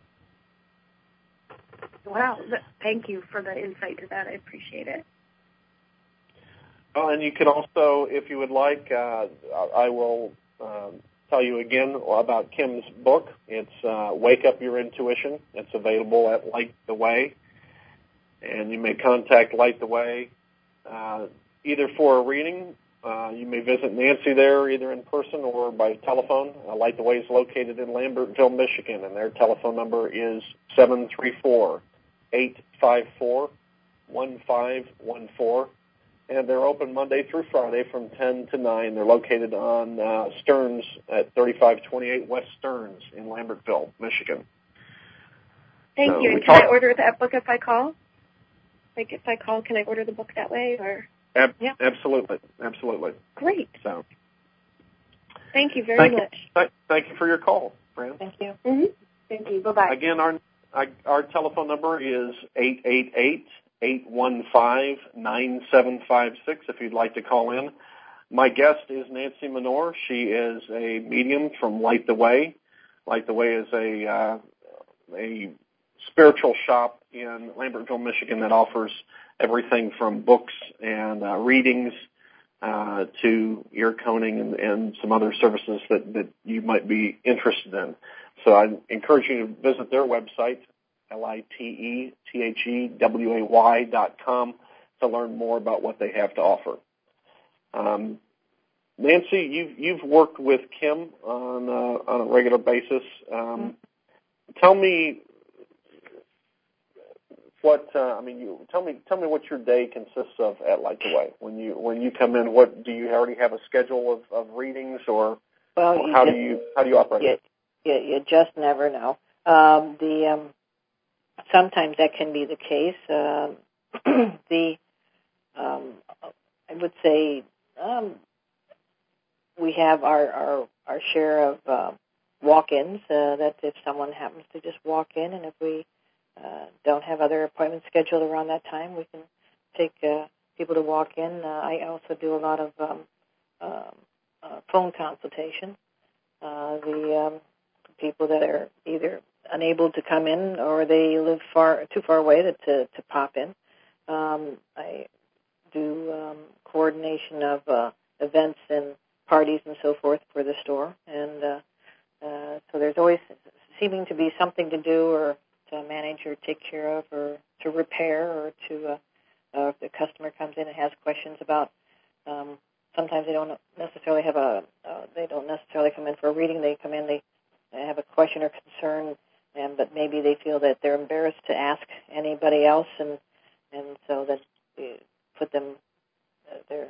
Wow, thank you for the insight to that. I appreciate it. Oh, and you can also, if you would like, uh, I will um, tell you again about Kim's book. It's uh, Wake Up Your Intuition. It's available at Light the Way. And you may contact Light the Way uh, either for a reading. Uh, you may visit Nancy there either in person or by telephone. Uh, Light the Way is located in Lambertville, Michigan, and their telephone number is seven three four, eight five four, one five one four. And they're open Monday through Friday from ten to nine. They're located on uh, Stearns at thirty-five twenty-eight West Stearns in Lambertville, Michigan. Thank so you. And can I order that book if I call? Like if I call, can I order the book that way? Or Ab- Yeah. Absolutely, absolutely. Great. So, Thank you very thank much. You, th- thank you for your call, Fran. Thank you. Mm-hmm. Thank you. Bye-bye. Again, our our telephone number is eight eight eight, eight one five, nine seven five six if you'd like to call in. My guest is Nancy Menor. She is a medium from Light the Way. Light the Way is a uh, a spiritual shop in Lambertville, Michigan that offers everything from books and uh, readings uh, to ear coning and, and some other services that, that you might be interested in. So I encourage you to visit their website, L I T E T H E W A Y dot com, to learn more about what they have to offer. Um, Nancy, you've, you've worked with Kim on, uh, on a regular basis. Um, mm-hmm. Tell me what uh, I mean. You tell me tell me what your day consists of at Light the Way. When you when you come in, what do you already have a schedule of, of readings, or well, or how just, do you how do you operate? You, you, you just never know. Um, the um, sometimes that can be the case. Uh, the um, I would say um, we have our our, our share of uh, walk-ins. Uh, that if someone happens to just walk in, and if we uh, don't have other appointments scheduled around that time, we can take uh, people to walk in. Uh, I also do a lot of um, uh, uh, phone consultation. Uh, the um, people that are either unable to come in or they live far too far away to to, to pop in. Um, I do um, coordination of uh, events and parties and so forth for the store, and uh, uh, so there's always seeming to be something to do or to manage or take care of or to repair or to uh, uh, if the customer comes in and has questions about. Um, sometimes they don't necessarily have a uh, they don't necessarily come in for a reading. They come in they, they have a question or concern, and but maybe they feel that they're embarrassed to ask anybody else, and and so that we put them uh, their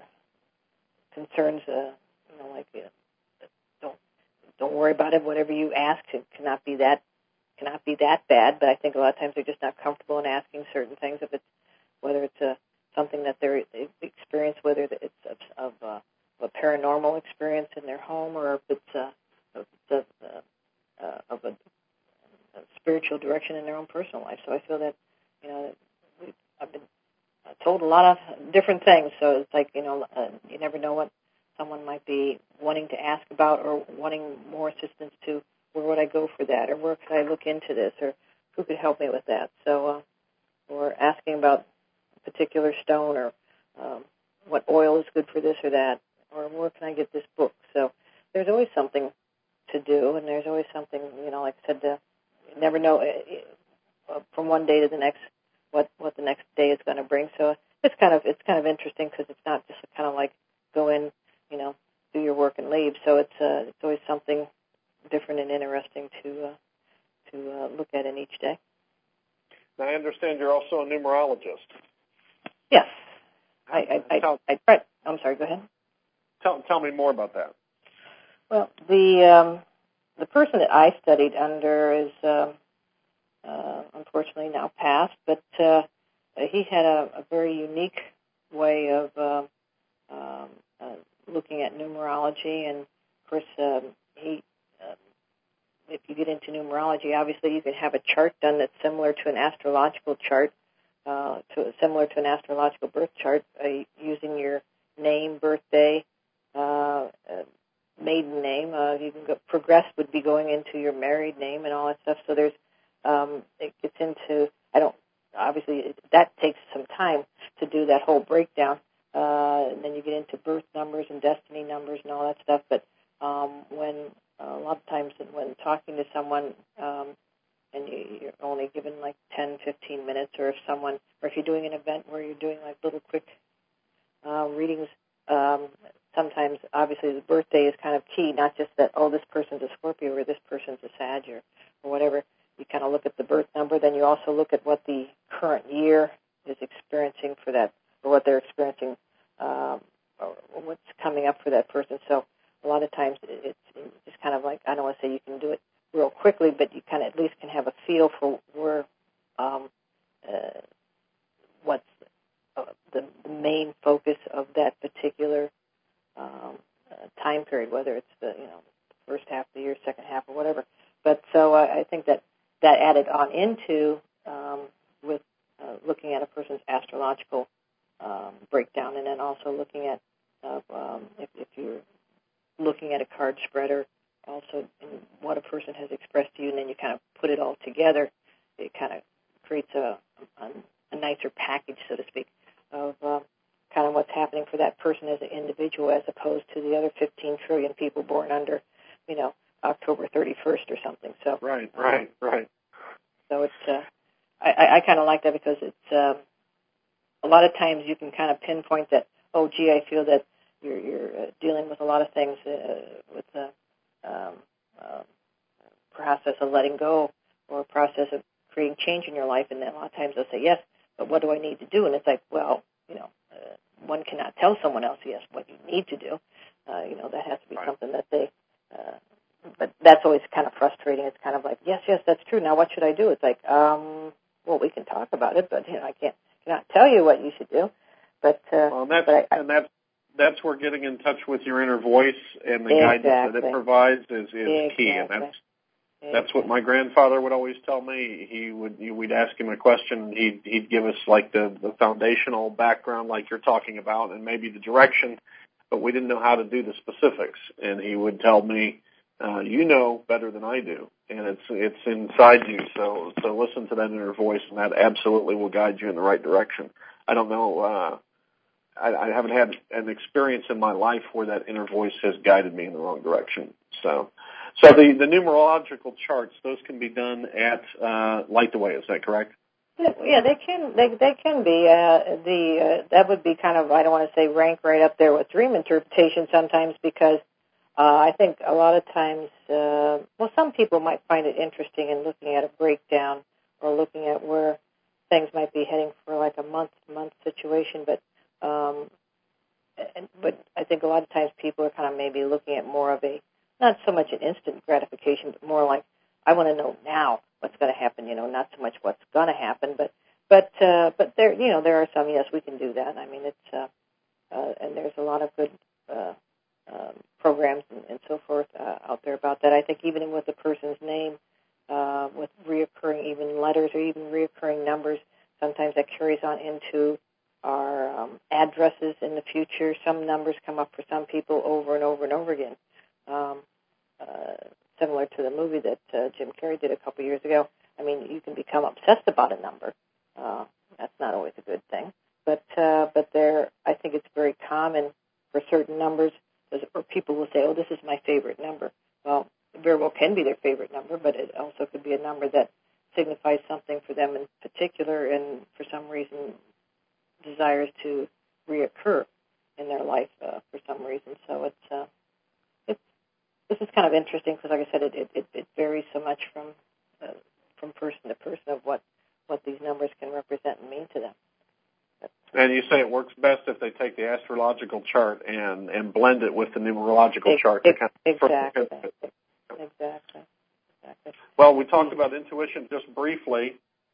concerns, uh, you know, like uh, don't don't worry about it. Whatever you ask, it cannot be that cannot be that bad. But I think a lot of times they're just not comfortable in asking certain things. If it's whether it's a something that they're, they've experienced, whether it's of, of uh, a paranormal experience in their home, or if it's uh, of, of, uh, uh, of a, a spiritual direction in their own personal life. So I feel that you know we've, I've been told a lot of different things. So it's like you know uh, you never know what someone might be wanting to ask about or wanting more assistance to. Where would I go for that, or where could I look into this, or who could help me with that? So, uh, or asking about a particular stone, or um, what oil is good for this or that, or where can I get this book? So, there's always something to do, and there's always something, you know, like I said, uh, you never know uh, from one day to the next what what the next day is going to bring. So, it's kind of it's kind of interesting because it's not just kind of like go in, you know, do your work and leave. So it's uh, it's always something different and interesting to uh, to uh, look at in each day. Now, I understand you're also a numerologist. Yes, I I, I, tell, I tried. I'm sorry. Go ahead. Tell tell me more about that. Well, the um, the person that I studied under is uh, uh, unfortunately now passed, but uh, he had a, a very unique way of uh, um, uh, looking at numerology, and of course um, he. If you get into numerology, obviously you can have a chart done that's similar to an astrological chart, uh, to similar to an astrological birth chart, uh, using your name, birthday, uh, uh, maiden name. Uh, you can go, progress would be going into your married name and all that stuff. So there's, um, it gets into. I don't obviously that takes some time to do that whole breakdown, uh, and then you get into birth numbers and destiny numbers and all that stuff. But um, when Uh, a lot of times when talking to someone um, and you, you're only given like ten, fifteen minutes, or if someone, or if you're doing an event where you're doing like little quick uh, readings, um, sometimes obviously the birthday is kind of key, not just that, oh, this person's a Scorpio or this person's a Sag or, or whatever. You kind of look at the birth number, then you also look at what the current year is experiencing for that, or what they're experiencing, um, or what's coming up for that person. So a lot of times it's just kind of like, I don't want to say you can do it real quickly, but you kind of at least can have a feel for where, um, uh, what's uh, the, the main focus of that particular um, uh, time period, whether it's the you know first half of the year, second half, or whatever. But so I, I think that that added on into um, with uh, looking at a person's astrological um, breakdown, and then also looking at uh, um, if, if you're looking at a card spreader, also in what a person has expressed to you, and then you kind of put it all together. It kind of creates a, a, a nicer package, so to speak, of uh, kind of what's happening for that person as an individual, as opposed to the other fifteen trillion people born under, you know, October thirty-first or something. So right, right, right. So it's uh, I, I kind of like that because it's um, a lot of times you can kind of pinpoint that. Oh, gee, I feel that you're, you're uh, dealing with a lot of things uh, with the um, uh, process of letting go or a process of creating change in your life. And then a lot of times they'll say yes, but what do I need to do? And it's like, well, you know, uh, one cannot tell someone else yes what you need to do. Uh, you know, that has to be right. something that they. Uh, but that's always kind of frustrating. It's kind of like, yes, yes, that's true. Now what should I do? It's like, um, well, we can talk about it, but you know, I can't cannot tell you what you should do. But uh, well, that's, but I, and that's that's where getting in touch with your inner voice and the exactly. guidance that it provides is, is exactly. key, and that's exactly. that's what my grandfather would always tell me. He would we'd ask him a question, and he'd he'd give us like the the foundational background, like you're talking about, and maybe the direction, but we didn't know how to do the specifics. And he would tell me, uh, "You know better than I do, and it's it's inside you. So so listen to that inner voice, and that absolutely will guide you in the right direction." I don't know. Uh, I, I haven't had an experience in my life where that inner voice has guided me in the wrong direction. So, so the, the numerological charts, those can be done at uh, Light the Way. Is that correct? Yeah, yeah, they can. They they can be. Uh, the uh, that would be kind of, I don't want to say rank right up there with dream interpretation sometimes, because uh, I think a lot of times, uh, well, some people might find it interesting in looking at a breakdown or looking at where things might be heading for like a month month situation, but. Um, and, but I think a lot of times people are kind of maybe looking at more of a, not so much an instant gratification, but more like, I want to know now what's going to happen, you know, not so much what's going to happen, but, but, uh, but there, you know, there are some, yes, we can do that. I mean, it's, uh, uh, and there's a lot of good, uh, um, programs and, and so forth, uh, out there about that. I think even with a person's name, uh, with reoccurring even letters or even reoccurring numbers, sometimes that carries on into our um, addresses in the future. Some numbers come up for some people over and over and over again, um, uh, similar to the movie that uh, Jim Carrey did a couple years ago. I mean, you can become obsessed about a number. Uh, that's not always a good thing. But uh, but there, I think it's very common for certain numbers, or people will say, oh, this is my favorite number. Well, it very well can be their favorite number, but it also could be a number that signifies something for them in particular, and for some reason desires to reoccur in their life uh, for some reason. So it's uh, it's this is kind of interesting because, like I said, it it, it varies so much from uh, from person to person of what, what these numbers can represent and mean to them. But, and you say it works best if they take the astrological chart and, and blend it with the numerological it, chart. It, to kind exactly. of exactly. Exactly. Well, we talked about intuition just briefly.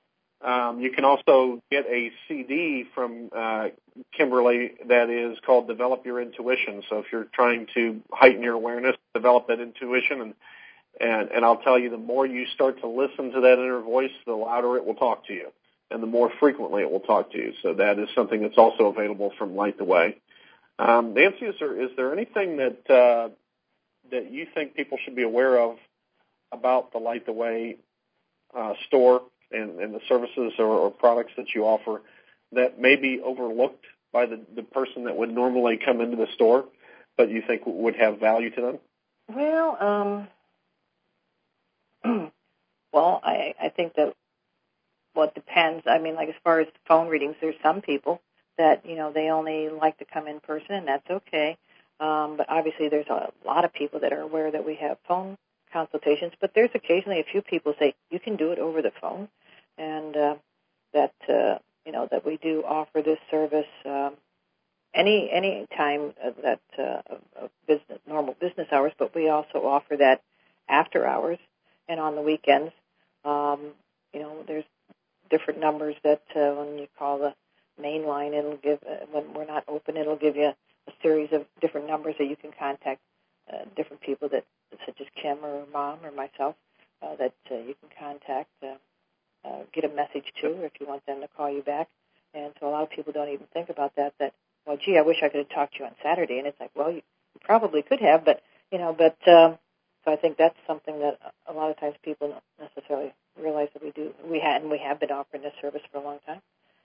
Um, you can also get a C D from uh, Kimberly that is called Develop Your Intuition. So if you're trying to heighten your awareness, develop that intuition, and, and, and I'll tell you, the more you start to listen to that inner voice, the louder it will talk to you, and the more frequently it will talk to you. So that is something that's also available from Light the Way. Um, Nancy, is there, is there anything that, uh, that you think people should be aware of about the Light the Way uh, store and, and the services or, or products that you offer that may be overlooked by the, the person that would normally come into the store, but you think would have value to them? Well, um, well, I, I think that, well, it depends. I mean, like as far as phone readings, there's some people that, you know, they only like to come in person, and that's okay. Um, but obviously there's a lot of people that are aware that we have phone consultations, but there's occasionally a few people say, you can do it over the phone, and uh, that, uh, you know, that we do offer this service um, any any time that uh, of business, normal business hours, but we also offer that after hours and on the weekends. Um, you know, there's different numbers that uh, when you call the main line, it'll give, uh, when we're not open, it'll give you a series of different numbers that you can contact uh, different people, that, such as Kim or Mom or myself, uh, that uh, you can contact, uh, uh, get a message to if you want them to call you back. And so a lot of people don't even think about that, that, well, gee, I wish I could have talked to you on Saturday. And it's like, well, you probably could have, but, you know, but, um, so I think that's something that a lot of times people don't necessarily realize that we do. We had, and we have been offering this service for a long time.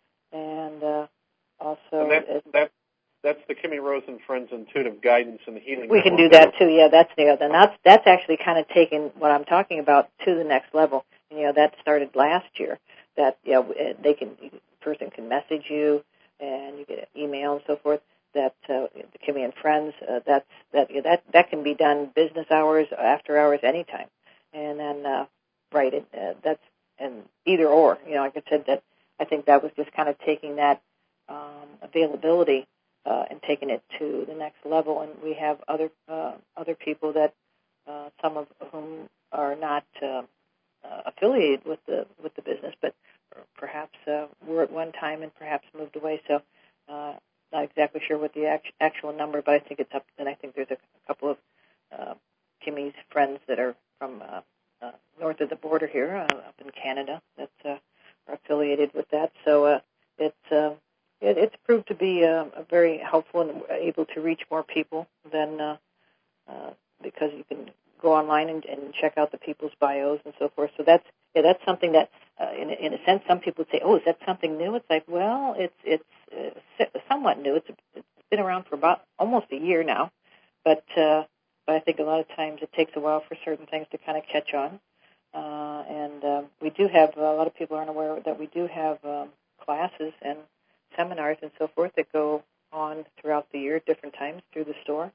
And uh, also, and that, that, that's the Kimmy Rose and Friends Intuitive Guidance and Healing. We can do that too. Yeah, that's the other. And that's that's actually kind of taken what I'm talking about to the next level. And, you know, that started last year. That, you know, they can, a person can message you, and you get an email and so forth. That uh, the Kimmy and Friends, uh, that's that that that can be done business hours, after hours, anytime. And then uh, right, it, uh, that's and either or. You know, like I said, that I think that was just kind of taking that um, availability uh, and taking it to the next level. And we have other uh, other people that uh, some of whom are not uh, uh, affiliated with the with the business, but perhaps uh, were at one time and perhaps moved away. So. Uh, Not exactly sure what the act- actual number, but I think it's up. And I think there's a, a couple of uh, Kimmy's friends that are from uh, uh, north of the border here, uh, up in Canada, that uh, are affiliated with that. So uh, it's uh, it, it's proved to be uh, a very helpful and able to reach more people than uh, uh, because you can go online and, and check out the people's bios and so forth. So that's yeah, that's something that, uh, in, in a sense, some people would say, "Oh, is that something new?" It's like, well, it's it's uh, somewhat new. It's it's been around for about almost a year now, but uh, but I think a lot of times it takes a while for certain things to kind of catch on. Uh, and uh, we do have a lot of people aren't aware that we do have um, classes and seminars and so forth that go on throughout the year at different times through the store,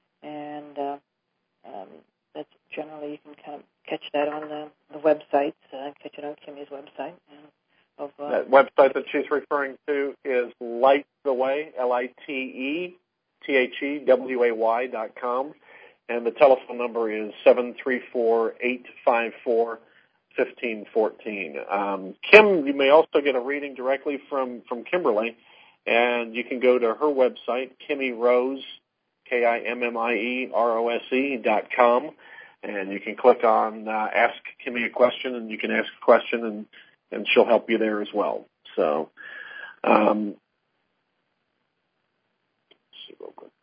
and uh, um, that's generally you can kind of catch that on the, the website, uh, catch it on Kimmy's website. And of, uh, that website that she's referring to is Light the Way, L I T E T H E W A Y dot com, and the telephone number is seven three four, eight five four, one five one four. Um, Kim, you may also get a reading directly from, from Kimberly, and you can go to her website, Kimmy Rose, K I M M I E R O S E dot com, and you can click on uh, Ask Kimmy a Question, and you can ask a question, and, and she'll help you there as well. So, um, let's see real quick.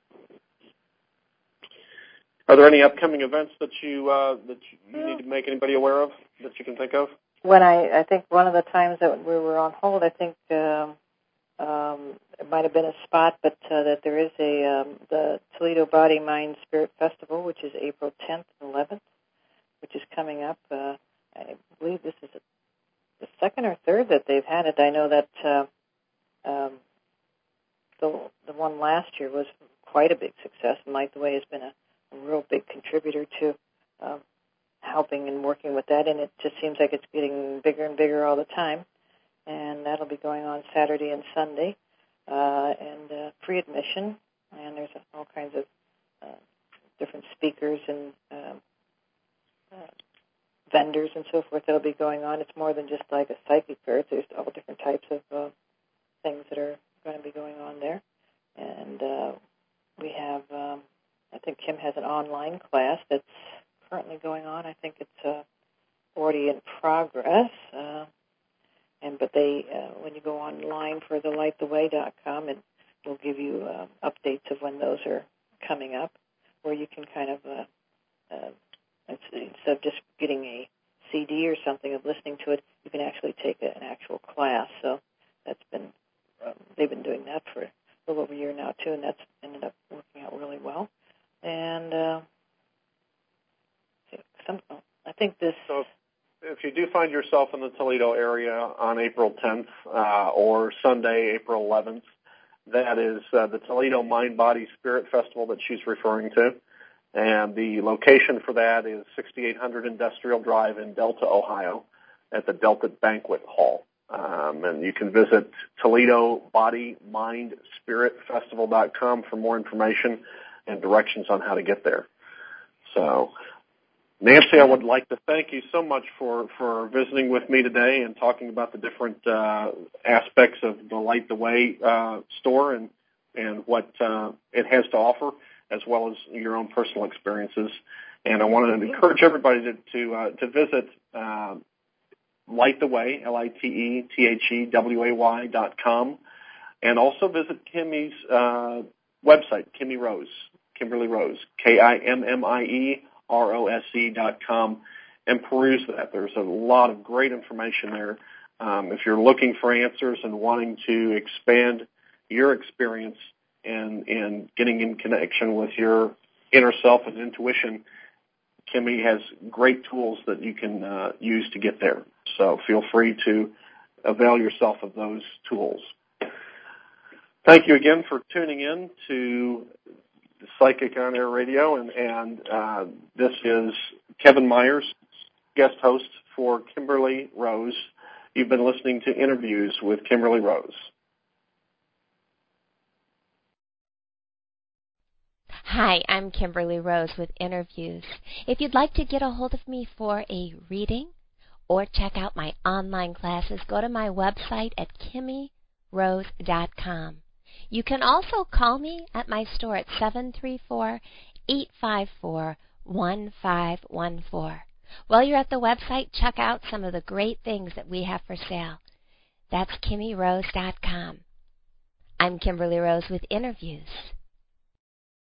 Are there any upcoming events that you uh, that you need to make anybody aware of that you can think of? When I, I think one of the times that we were on hold, I think um, um, it might have been a spot, but uh, that there is a um, the Toledo Body Mind Spirit Festival, which is April tenth and eleventh, which is coming up. Uh, I believe this is the second or third that they've had it. I know that uh, um, the the one last year was quite a big success, and Light the Way has been a, a real big contributor to um, helping and working with that, and it just seems like it's getting bigger and bigger all the time. And that'll be going on Saturday and Sunday, uh, and uh, free admission, and there's all kinds of uh, different speakers and uh, uh, vendors and so forth that'll be going on. It's more than just like a psychic fair. There's all different types of uh, things that are going to be going on there. And uh, we have, um, I think Kim has an online class that's currently going on. I think it's uh, already in progress. Uh, and but they, uh, when you go online for the light the way dot com, it will give you uh, updates of when those are coming up, where you can kind of, uh, uh, instead of just getting a C D or something of listening to it, you can actually take a, an actual class. So that's been, um, they've been doing that for a little over a year now too, and that's ended up working out really well. And uh, some, I think this. So if you do find yourself in the Toledo area on April tenth uh, or Sunday, April eleventh, that is uh, the Toledo Mind Body Spirit Festival that she's referring to. And the location for that is sixty-eight hundred Industrial Drive in Delta, Ohio, at the Delta Banquet Hall. Um, and you can visit Toledo Body Mind Spirit Festival dot com for more information and directions on how to get there. So Nancy, I would like to thank you so much for, for visiting with me today and talking about the different uh, aspects of the Light the Way uh, store and, and what uh, it has to offer, as well as your own personal experiences. And I want to encourage everybody to to, uh, to visit uh, Light the Way, L I T E T H E W A Y dot com, and also visit Kimmie's uh, website, Kimmie Rose, Kimberly Rose, K I M M I E R O S E dot com, and peruse that. There's a lot of great information there. Um, if you're looking for answers and wanting to expand your experience and, and getting in connection with your inner self and intuition, Kimmie has great tools that you can uh, use to get there. So feel free to avail yourself of those tools. Thank you again for tuning in to Psychic on Air Radio, and, and uh, this is Kevin Myers, guest host for Kimberly Rose. You've been listening to Interviews with Kimberly Rose. Hi, I'm Kimberly Rose with Interviews. If you'd like to get a hold of me for a reading or check out my online classes, go to my website at Kimmie Rose dot com. You can also call me at my store at seven three four, eight five four, one five one four. While you're at the website, check out some of the great things that we have for sale. That's Kimmie Rose dot com. I'm Kimberly Rose with Interviews.